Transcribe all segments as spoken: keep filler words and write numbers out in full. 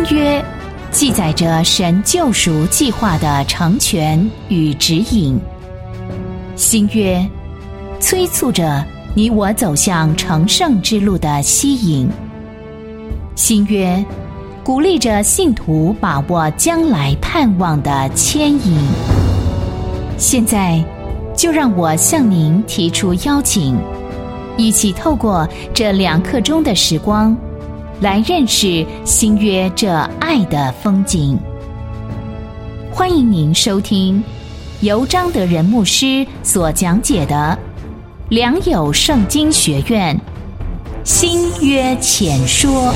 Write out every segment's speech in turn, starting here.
约记载着神救赎计划的成全与指引，新约催促着你我走向成圣之路的吸引，新约鼓励着信徒把握将来盼望的牵引。现在就让我向您提出邀请，一起透过这两刻钟的时光来认识新约这爱的风景。欢迎您收听由张德仁牧师所讲解的良友圣经学院新约浅说。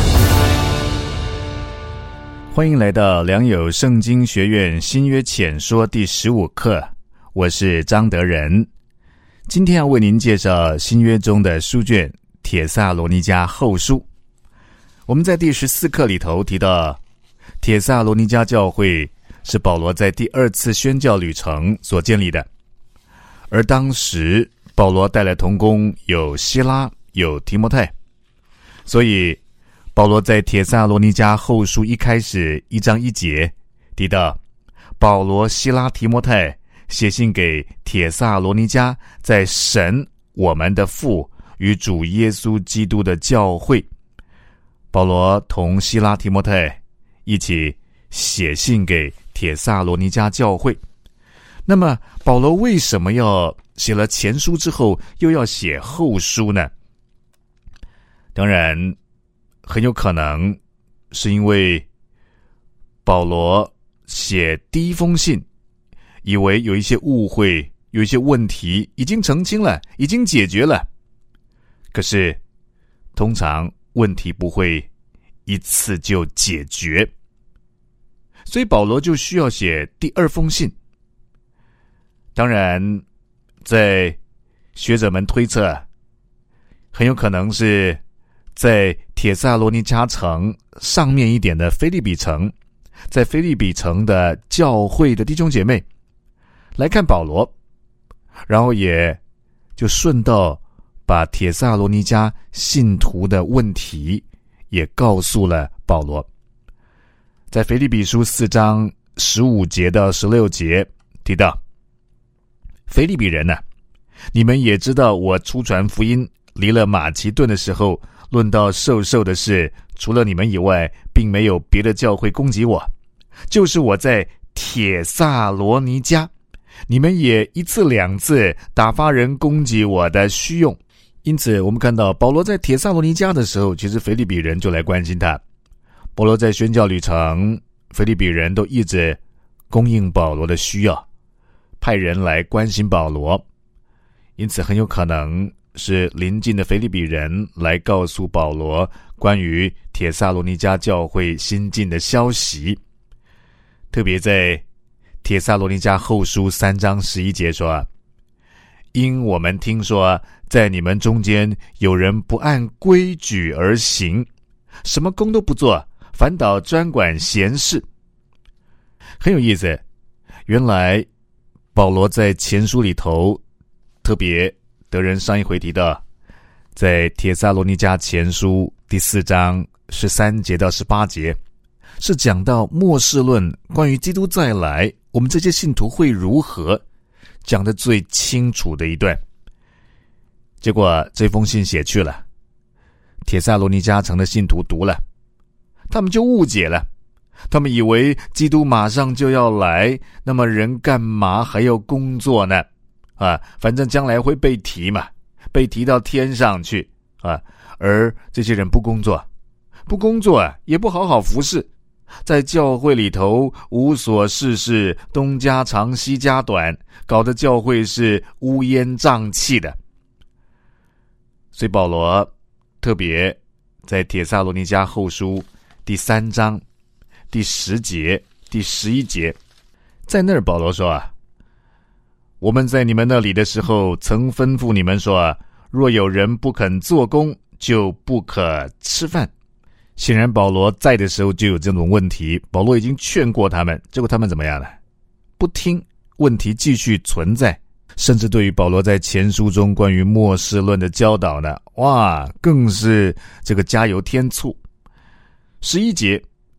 欢迎来到良友圣经学院新约浅说第十五课，我是张德仁。今天要为您介绍新约中的书卷帖撒罗尼迦后书。我们在第十四课里头提到，帖撒罗尼迦教会是保罗在第二次宣教旅程所建立的，而当时保罗带来同工有希拉有提摩太，所以保罗在帖撒罗尼迦后书一开始一章一节提到，保罗、希拉、提摩太写信给帖撒罗尼迦在神我们的父与主耶稣基督的教会。保罗同希拉、提摩太一起写信给帖撒罗尼迦教会。那么保罗为什么要写了前书之后又要写后书呢？当然很有可能是因为保罗写第一封信以为有一些误会，有一些问题已经澄清了，已经解决了，可是通常问题不会一次就解决，所以保罗就需要写第二封信。当然在学者们推测，很有可能是在帖撒罗尼迦城上面一点的腓立比城，在腓立比城的教会的弟兄姐妹来看保罗，然后也就顺道把帖撒罗尼迦信徒的问题也告诉了保罗。在腓立比书四章十五节到十六节提到，腓立比人啊，你们也知道我出传福音离了马其顿的时候，论到授受的事，除了你们以外，并没有别的教会攻击我，就是我在帖撒罗尼迦，你们也一次两次打发人攻击我的虚用。因此我们看到保罗在帖撒罗尼迦的时候，其实腓立比人就来关心他。保罗在宣教旅程，腓立比人都一直供应保罗的需要，派人来关心保罗，因此很有可能是邻近的腓立比人来告诉保罗关于帖撒罗尼迦教会新进的消息。特别在帖撒罗尼迦后书三章十一节说，因我们听说在你们中间有人不按规矩而行，什么工都不做，反倒专管闲事。很有意思，原来保罗在前书里头特别德仁上一回提到，在帖撒罗尼迦前书第四章十三节到十八节是讲到末世论，关于基督再来我们这些信徒会如何，讲得最清楚的一段。结果这封信写去了，帖撒罗尼迦城的信徒读了，他们就误解了，他们以为基督马上就要来，那么人干嘛还要工作呢？啊，反正将来会被提嘛，被提到天上去啊。而这些人不工作，不工作啊，也不好好服侍，在教会里头无所事事，东家长西家短，搞得教会是乌烟瘴气的。所以保罗特别在帖撒罗尼迦后书第三章第十节第十一节，在那儿保罗说啊，我们在你们那里的时候曾吩咐你们说，若有人不肯做工，就不可吃饭。显然保罗在的时候就有这种问题，保罗已经劝过他们，结果他们怎么样呢？不听，问题继续存在。甚至对于保罗在前书中关于末世论的教导呢，哇，更是这个加油添醋。十一节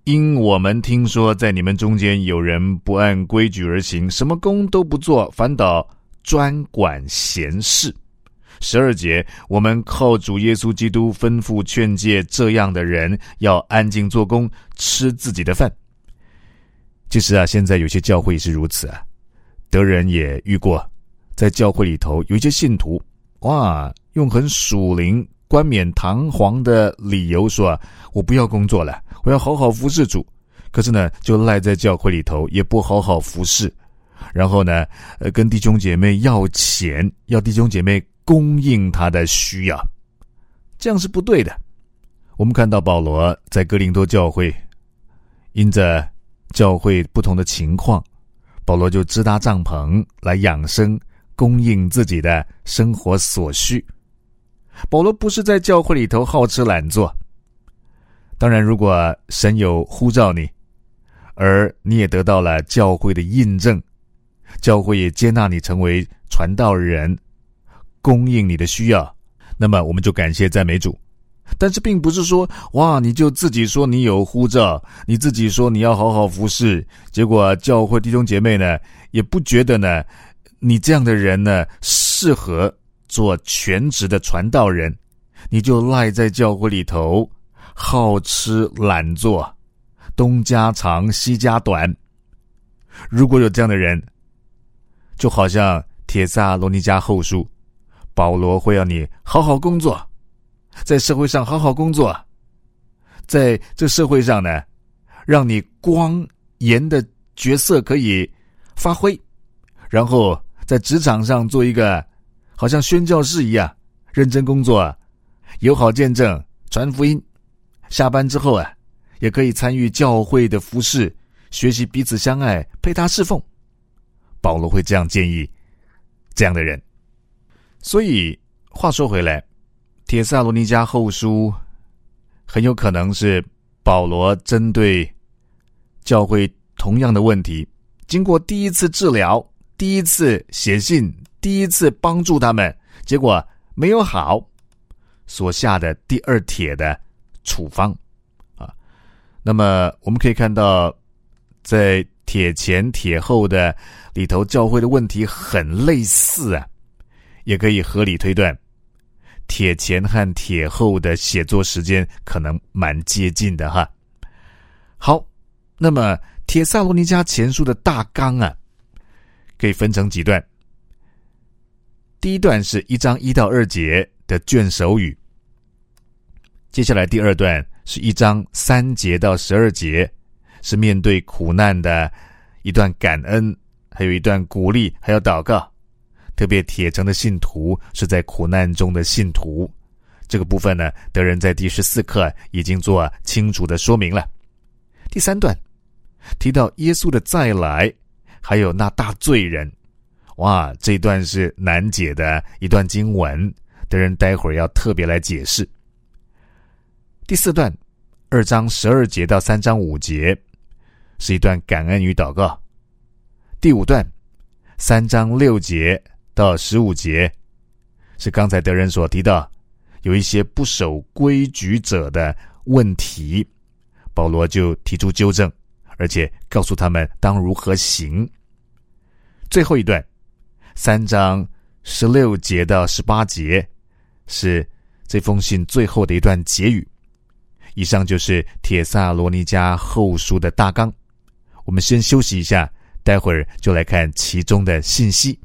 因我们听说在你们中间有人不按规矩而行，什么工都不做，反倒专管闲事。十二节，我们靠主耶稣基督吩咐劝诫这样的人要安静做工，吃自己的饭。其实啊，现在有些教会也是如此啊。德人也遇过，在教会里头有一些信徒，哇，用很属灵冠冕堂皇的理由说啊，我不要工作了，我要好好服侍主。可是呢，就赖在教会里头，也不好好服侍。然后呢，呃，跟弟兄姐妹要钱，要弟兄姐妹供应他的需要，这样是不对的。我们看到保罗在哥林多教会，因着教会不同的情况，保罗就支搭帐篷来养生，供应自己的生活所需。保罗不是在教会里头好吃懒做。当然，如果神有呼召你，而你也得到了教会的印证，教会也接纳你成为传道人，供应你的需要，那么我们就感谢赞美主。但是并不是说，哇，你就自己说你有呼召，你自己说你要好好服侍，结果教会弟兄姐妹呢也不觉得呢你这样的人呢适合做全职的传道人，你就赖在教会里头好吃懒做，东家长西家短。如果有这样的人，就好像帖撒罗尼迦后书，保罗会要你好好工作，在社会上好好工作，在这社会上呢，让你光严的角色可以发挥，然后在职场上做一个好像宣教士一样认真工作，友好见证，传福音。下班之后啊，也可以参与教会的服事，学习彼此相爱，配搭侍奉。保罗会这样建议这样的人。所以话说回来，帖撒罗尼迦后书很有可能是保罗针对教会同样的问题，经过第一次治疗，第一次写信，第一次帮助他们，结果没有好，所下的第二帖的处方啊。那么我们可以看到，在帖前帖后的里头，教会的问题很类似啊，也可以合理推断帖前和帖后的写作时间可能蛮接近的哈。好，那么帖撒罗尼迦前书的大纲啊，可以分成几段。第一段是一章一到二节的卷首语，接下来第二段是一章三节到十二节，是面对苦难的一段感恩，还有一段鼓励，还有祷告。特别帖城的信徒是在苦难中的信徒，这个部分呢，德人在第十四课已经做清楚的说明了。第三段提到耶稣的再来，还有那大罪人，哇，这一段是难解的一段经文，德人待会儿要特别来解释。第四段二章十二节到三章五节是一段感恩与祷告。第五段三章六节到十五节是刚才德人所提到有一些不守规矩者的问题，保罗就提出纠正，而且告诉他们当如何行。最后一段三章十六节到十八节是这封信最后的一段结语。以上就是帖撒罗尼迦后书的大纲。我们先休息一下，待会儿就来看其中的信息。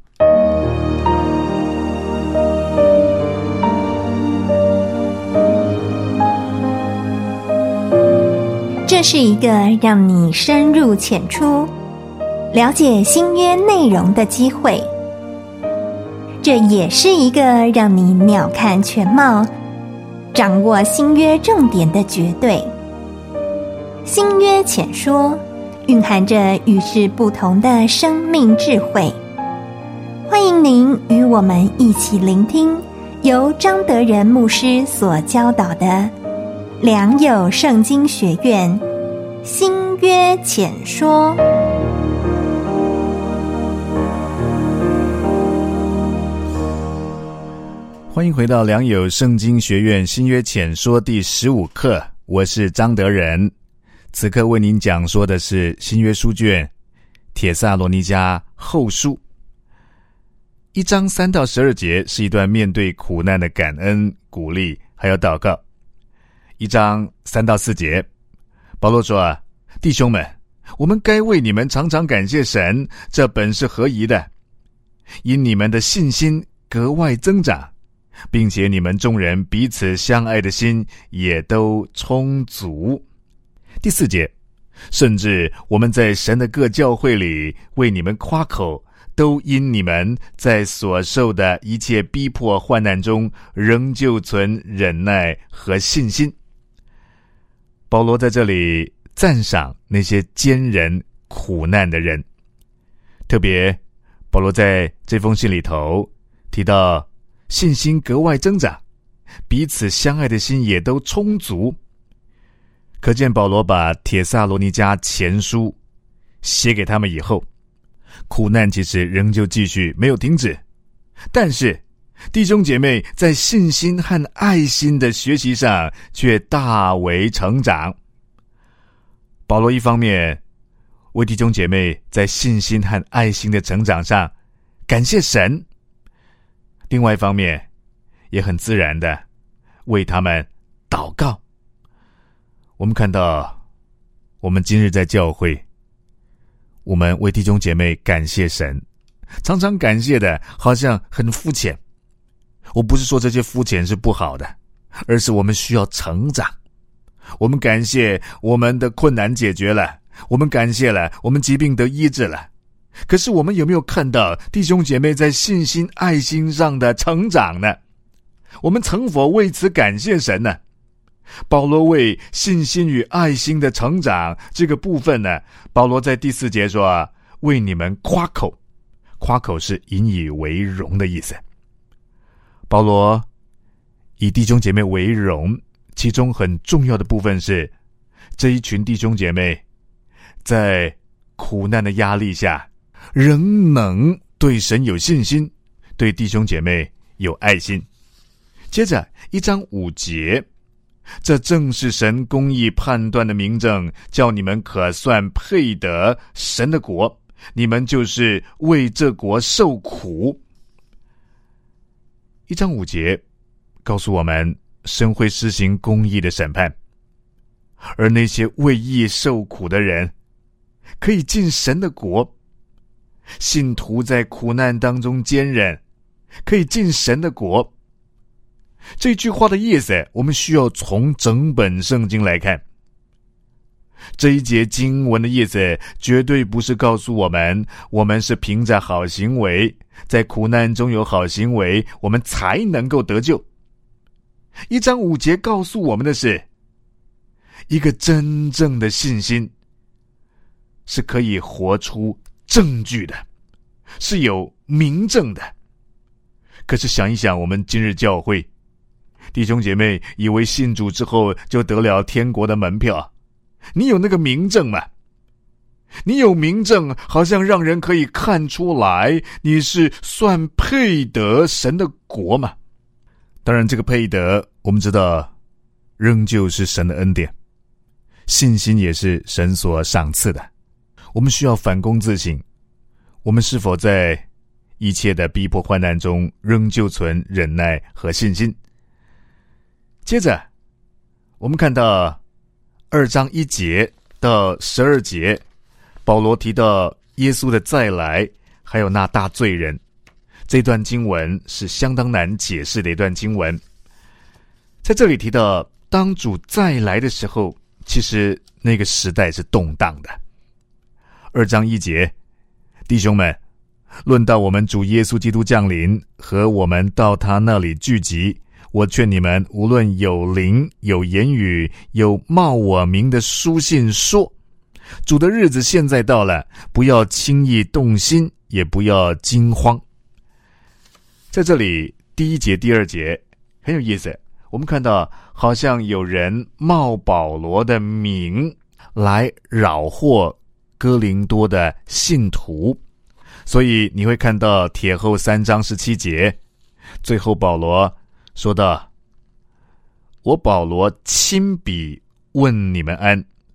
这是一个让你深入浅出了解新约内容的机会，这也是一个让你鸟瞰全貌，掌握新约重点的绝对。新约浅说蕴含着与世不同的生命智慧，欢迎您与我们一起聆听由张德仁牧师所教导的良友圣经学院新约浅说。 欢迎回到良友圣经学院新约浅说第十五课，我是张德仁。 此刻为您讲说的是新约书卷帖撒罗尼迦后书一章三到十二节，是一段面对苦难的感恩、鼓励还有祷告。一章三到四节，保罗说啊，弟兄们，我们该为你们常常感谢神，这本是合宜的，因你们的信心格外增长，并且你们众人彼此相爱的心也都充足。第四节，甚至我们在神的各教会里为你们夸口，都因你们在所受的一切逼迫患难中仍旧存忍耐和信心。保罗在这里赞赏那些坚忍苦难的人，特别保罗在这封信里头提到信心格外增长，彼此相爱的心也都充足。可见保罗把帖撒罗尼迦前书写给他们以后，苦难其实仍旧继续，没有停止，但是弟兄姐妹在信心和爱心的学习上却大为成长。保罗一方面为弟兄姐妹在信心和爱心的成长上感谢神，另外一方面也很自然的为他们祷告。我们看到我们今日在教会，我们为弟兄姐妹感谢神，常常感谢的好像很肤浅。我不是说这些肤浅是不好的，而是我们需要成长。我们感谢我们的困难解决了，我们感谢了我们疾病得医治了，可是我们有没有看到弟兄姐妹在信心爱心上的成长呢？我们曾否为此感谢神呢？保罗为信心与爱心的成长这个部分呢，保罗在第四节说啊，为你们夸口，夸口是引以为荣的意思。保罗以弟兄姐妹为荣，其中很重要的部分是这一群弟兄姐妹在苦难的压力下仍能对神有信心，对弟兄姐妹有爱心。接着一章五节，这正是神公义判断的明证，叫你们可算配得神的国，你们就是为这国受苦。一章五节告诉我们，神会施行公义的审判，而那些为义受苦的人可以进神的国。信徒在苦难当中坚忍，可以进神的国。这句话的意思，我们需要从整本圣经来看。这一节经文的意思绝对不是告诉我们，我们是凭着好行为，在苦难中有好行为，我们才能够得救。一章五节告诉我们的是，一个真正的信心是可以活出证据的，是有明证的。可是想一想，我们今日教会弟兄姐妹以为信主之后就得了天国的门票，你有那个明证吗？你有明证，好像让人可以看出来你是算配得神的国吗？当然这个配得我们知道仍旧是神的恩典，信心也是神所赏赐的。我们需要反躬自省，我们是否在一切的逼迫患难中仍旧存忍耐和信心。接着我们看到二章一节到十二节，保罗提到耶稣的再来，还有那大罪人。这段经文是相当难解释的一段经文。在这里提到当主再来的时候，其实那个时代是动荡的。二章一节，弟兄们，论到我们主耶稣基督降临和我们到他那里聚集，我劝你们，无论有灵、有言语、有冒我名的书信说，主的日子现在到了，不要轻易动心，也不要惊慌。在这里第一节第二节很有意思，我们看到好像有人冒保罗的名来扰祸哥林多的信徒，所以你会看到帖后三章十七节，最后保罗说道，我保罗亲笔问你们安，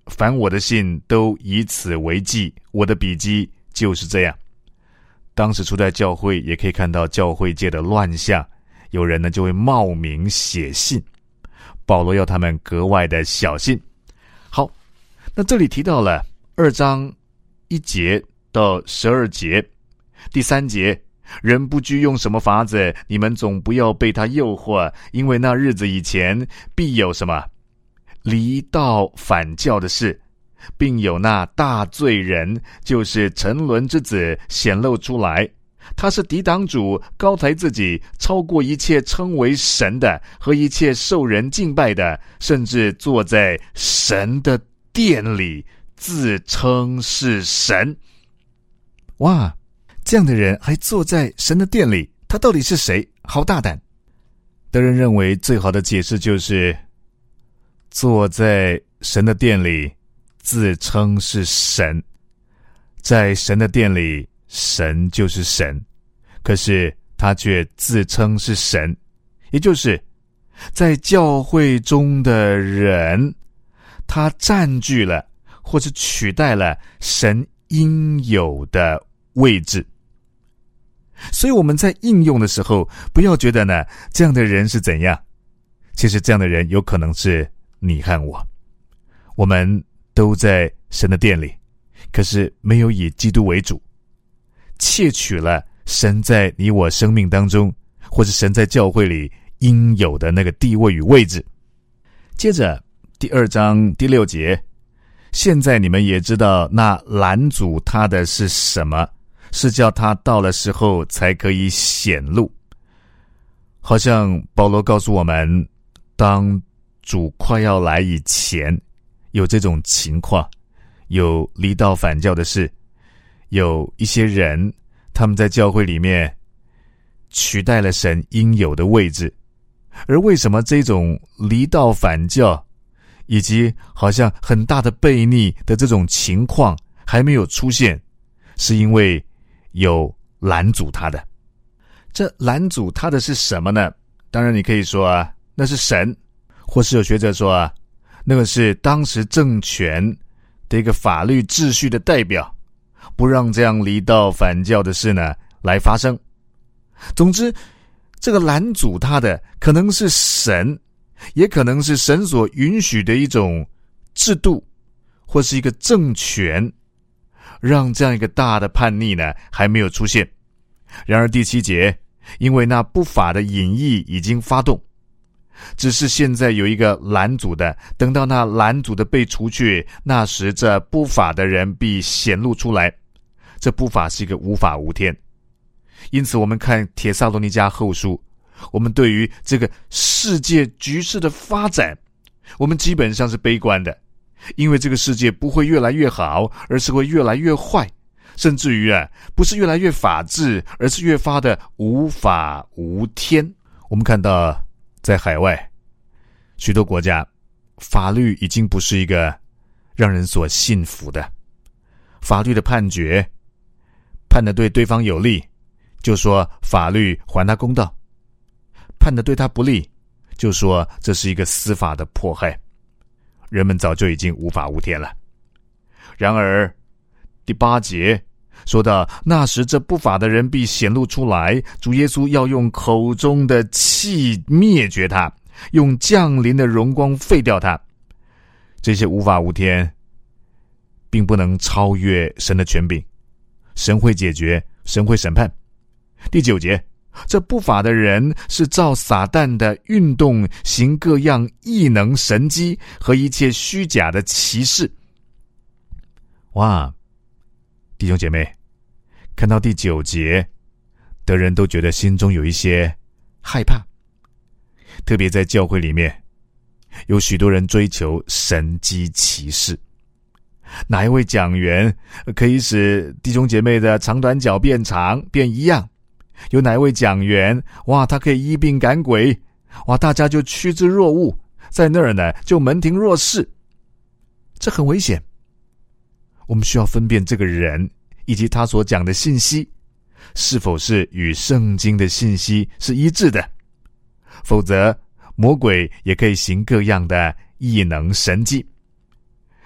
凡我的信都以此为记，我的笔记就是这样。当时初代教会也可以看到教会界的乱象，有人呢就会冒名写信，保罗要他们格外的小心。好，那这里提到了二章一节到十二节，第三节，人不拘用什么法子，你们总不要被他诱惑，因为那日子以前必有什么离道反教的事，并有那大罪人，就是沉沦之子显露出来。他是抵挡主，高抬自己，超过一切称为神的和一切受人敬拜的，甚至坐在神的殿里，自称是神。哇，这样的人还坐在神的殿里，他到底是谁？好大胆！德人认为最好的解释就是坐在神的殿里，自称是神。在神的殿里，神就是神，可是他却自称是神，也就是在教会中的人，他占据了或是取代了神应有的位置。所以我们在应用的时候，不要觉得呢这样的人是怎样，其实这样的人有可能是你和我。我们都在神的殿里，可是没有以基督为主，窃取了神在你我生命当中，或是神在教会里应有的那个地位与位置。接着第二章第六节，现在你们也知道那拦阻他的是什么，是叫他到了时候才可以显露。好像保罗告诉我们，当主快要来以前，有这种情况，有离道反教的事，有一些人他们在教会里面取代了神应有的位置。而为什么这种离道反教以及好像很大的悖逆的这种情况还没有出现，是因为有拦阻他的。这拦阻他的是什么呢？当然你可以说啊，那是神，或是有学者说啊，那个是当时政权的一个法律秩序的代表，不让这样离道反教的事呢来发生。总之，这个拦阻他的可能是神，也可能是神所允许的一种制度，或是一个政权，让这样一个大的叛逆呢还没有出现。然而第七节，因为那不法的隐意已经发动，只是现在有一个拦阻的，等到那拦阻的被除去，那时这不法的人必显露出来。这不法是一个无法无天。因此我们看帖撒罗尼迦后书，我们对于这个世界局势的发展，我们基本上是悲观的，因为这个世界不会越来越好，而是会越来越坏，甚至于啊，不是越来越法治，而是越发的无法无天。我们看到在海外许多国家，法律已经不是一个让人所信服的。法律的判决判得对对方有利，就说法律还他公道；判得对他不利，就说这是一个司法的迫害。人们早就已经无法无天了。然而第八节说到，那时这不法的人必显露出来，主耶稣要用口中的气灭绝他，用降临的荣光废掉他。这些无法无天并不能超越神的权柄，神会解决，神会审判。第九节，这不法的人是照撒旦的运动，行各样异能神迹和一切虚假的奇事。哇，弟兄姐妹，看到第九节，的人都觉得心中有一些害怕。特别在教会里面，有许多人追求神迹奇事。哪一位讲员可以使弟兄姐妹的长短脚变长变一样？有哪一位讲员，哇，他可以医病赶鬼，哇，大家就趋之若鹜，在那儿呢就门庭若市。这很危险。我们需要分辨这个人以及他所讲的信息是否是与圣经的信息是一致的，否则魔鬼也可以行各样的异能神迹。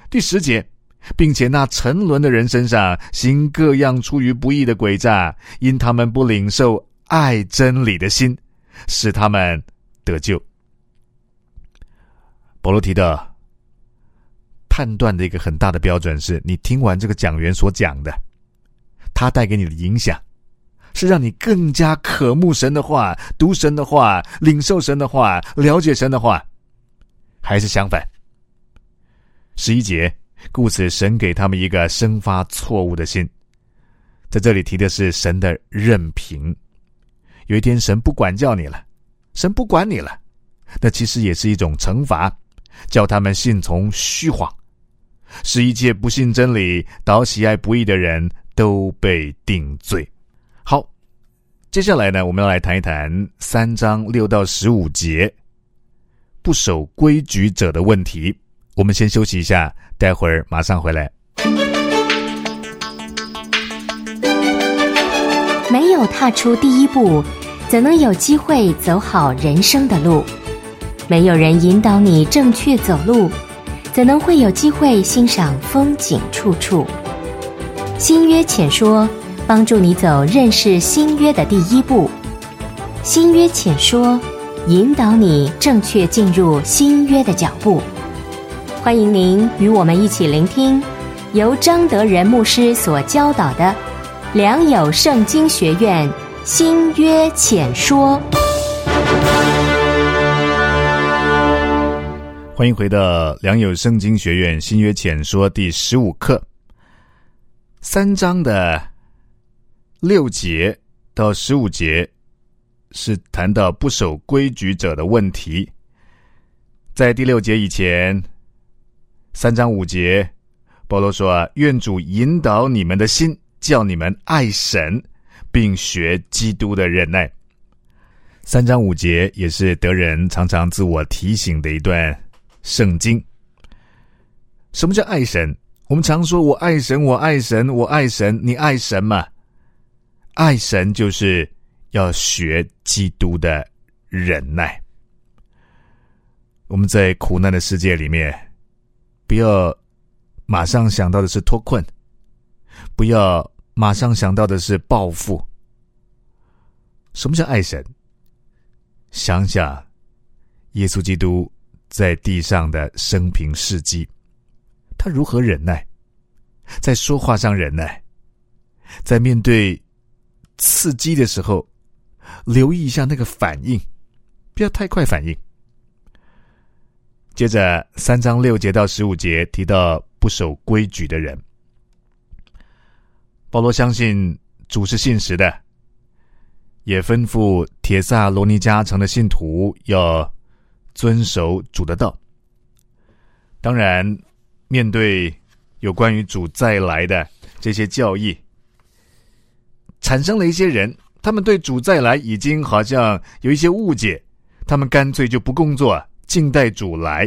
第十节，并且那沉沦的人身上行各样出于不义的诡诈，因他们不领受爱真理的心，使他们得救。保罗提到判断的一个很大的标准是，你听完这个讲员所讲的，他带给你的影响是让你更加渴慕神的话，读神的话，领受神的话，了解神的话，还是相反。十一节，故此神给他们一个生发错误的心。在这里提的是神的任凭。有一天神不管教你了，神不管你了，那其实也是一种惩罚，叫他们信从虚谎，使一切不信真理倒喜爱不义的人都被定罪。好，接下来呢，我们要来谈一谈三章六到十五节不守规矩者的问题。我们先休息一下，待会儿马上回来。 没有踏出第一步，怎能有机会走好人生的路？没有人引导你正确走路，怎能会有机会欣赏风景处处？新约浅说，帮助你走认识新约的第一步。新约浅说，引导你正确进入新约的脚步。欢迎您与我们一起聆听由张德仁牧师所教导的良友圣经学院新约浅说。 欢迎回到良友圣经学院新约浅说第十五课。三章的六节到十五节是谈到不守规矩者的问题。在第六节以前，三章五节，保罗说，愿主引导你们的心，叫你们爱神，并学基督的忍耐。三章五节也是德仁常常自我提醒的一段圣经。什么叫爱神？我们常说我爱神，我爱神，我爱神，你爱神吗？爱神就是要学基督的忍耐。我们在苦难的世界里面，不要马上想到的是脱困，不要马上想到的是报复。什么叫爱神？想想耶稣基督在地上的生平事迹，他如何忍耐，在说话上忍耐，在面对刺激的时候留意一下那个反应，不要太快反应。接着三章六节到十五节提到不守规矩的人。保罗相信主是信实的，也吩咐帖撒罗尼迦城的信徒要遵守主的道。当然，面对有关于主再来的这些教义，产生了一些人，他们对主再来已经好像有一些误解，他们干脆就不工作，静待主来。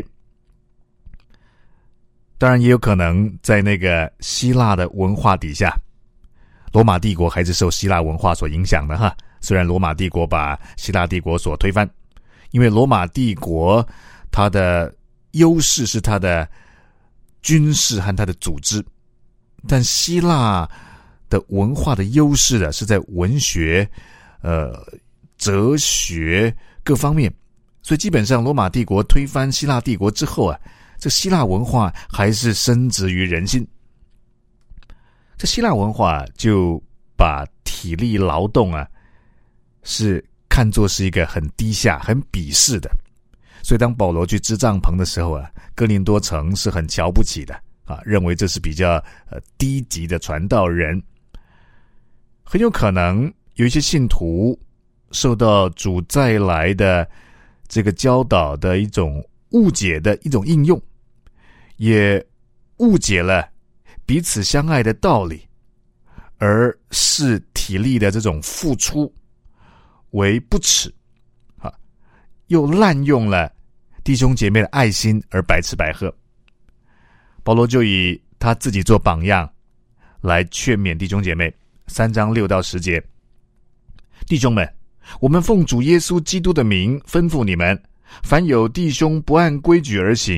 当然也有可能在那个希腊的文化底下，罗马帝国还是受希腊文化所影响的哈。虽然罗马帝国把希腊帝国所推翻，因为罗马帝国它的优势是它的军事和它的组织，但希腊的文化的优势的是在文学、呃哲学各方面。所以基本上罗马帝国推翻希腊帝国之后啊，这希腊文化还是深植于人心。这希腊文化就把体力劳动啊是看作是一个很低下很鄙视的。所以当保罗去支帐篷的时候啊，哥林多城是很瞧不起的啊，认为这是比较呃低级的传道人。很有可能有一些信徒受到主再来的这个教导的一种误解的一种应用，也误解了彼此相爱的道理，而视体力的这种付出为不耻啊，又滥用了弟兄姐妹的爱心而白吃白喝。保罗就以他自己做榜样来劝勉弟兄姐妹。三章六到十节，弟兄们，我们奉主耶稣基督的名吩咐你们，凡有弟兄不按规矩而行，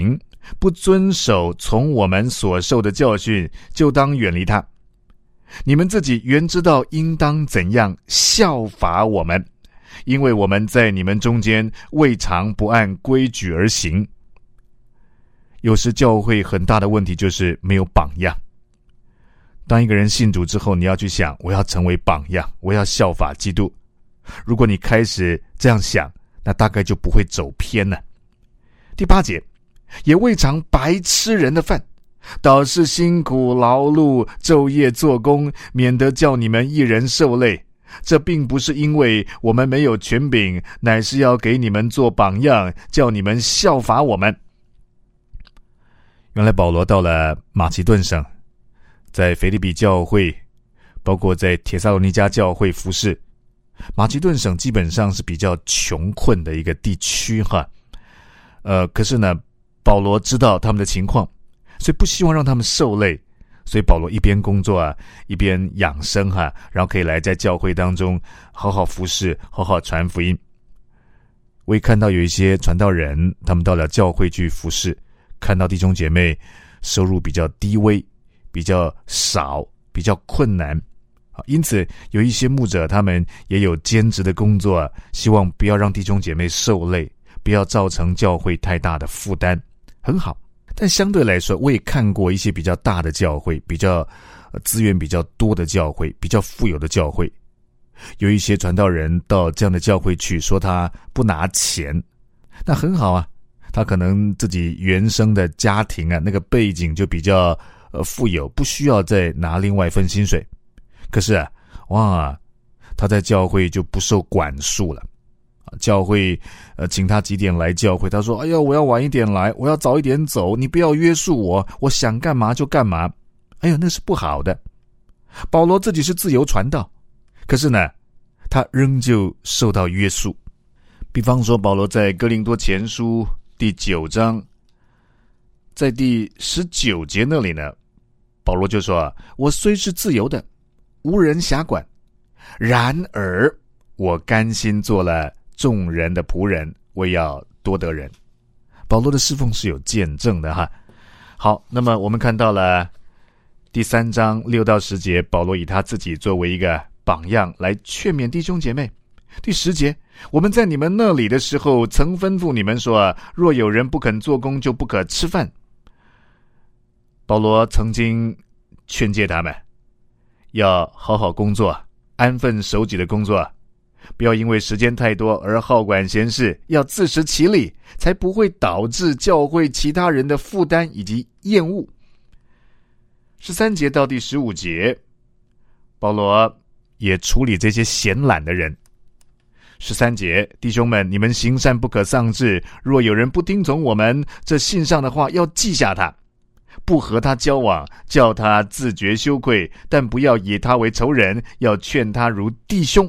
不遵守从我们所受的教训，就当远离他。你们自己原知道应当怎样效法我们，因为我们在你们中间未尝不按规矩而行。有时教会很大的问题就是没有榜样。当一个人信主之后，你要去想，我要成为榜样，我要效法基督。如果你开始这样想，那大概就不会走偏了。第八节，也未尝白吃人的饭，倒是辛苦劳碌，昼夜做工，免得叫你们一人受累。这并不是因为我们没有权柄，乃是要给你们做榜样，叫你们效法我们。原来保罗到了马其顿省，在腓立比教会，包括在帖撒罗尼迦教会服事。马其顿省基本上是比较穷困的一个地区哈，呃，可是呢，保罗知道他们的情况，所以不希望让他们受累，所以保罗一边工作啊，一边养生哈，然后可以来在教会当中好好服事，好好传福音。我也看到有一些传道人，他们到了教会去服事，看到弟兄姐妹收入比较低微，比较少，比较困难，因此有一些牧者他们也有兼职的工作，希望不要让弟兄姐妹受累，不要造成教会太大的负担，很好。但相对来说，我也看过一些比较大的教会，比较资源比较多的教会，比较富有的教会，有一些传道人到这样的教会去，说他不拿钱，那很好啊，他可能自己原生的家庭啊，那个背景就比较呃富有，不需要再拿另外一份薪水。可是啊，哇，他在教会就不受管束了。教会呃请他几点来教会，他说哎呀，我要晚一点来，我要早一点走，你不要约束我，我想干嘛就干嘛。哎呀，那是不好的。保罗自己是自由传道，可是呢，他仍旧受到约束。比方说保罗在哥林多前书第九章，在第十九节那里呢，保罗就说，我虽是自由的，无人辖管，然而我甘心做了众人的仆人，为要多得人。保罗的侍奉是有见证的哈。好，那么我们看到了第三章六到十节，保罗以他自己作为一个榜样来劝勉弟兄姐妹。第十节，我们在你们那里的时候，曾吩咐你们说，若有人不肯做工，就不可吃饭。保罗曾经劝诫他们要好好工作，安分守己的工作，不要因为时间太多而好管闲事，要自食其力，才不会导致教会其他人的负担以及厌恶。十三节到第十五节，保罗也处理这些闲懒的人。十三节，弟兄们，你们行善不可丧志，若有人不听从我们这信上的话，要记下他，不和他交往，叫他自觉羞愧，但不要以他为仇人，要劝他如弟兄。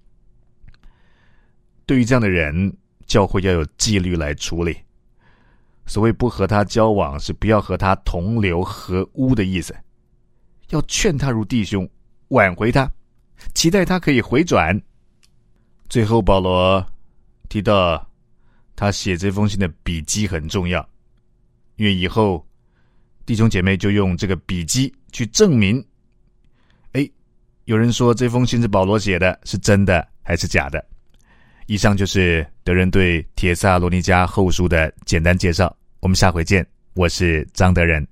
对于这样的人，教会要有纪律来处理。所谓不和他交往，是不要和他同流合污的意思，要劝他如弟兄，挽回他，期待他可以回转。最后保罗提到他写这封信的笔迹很重要，因为以后弟兄姐妹就用这个笔迹去证明，诶，有人说这封信是保罗写的，是真的还是假的。以上就是德仁对帖撒罗尼迦后书的简单介绍，我们下回见，我是张德仁。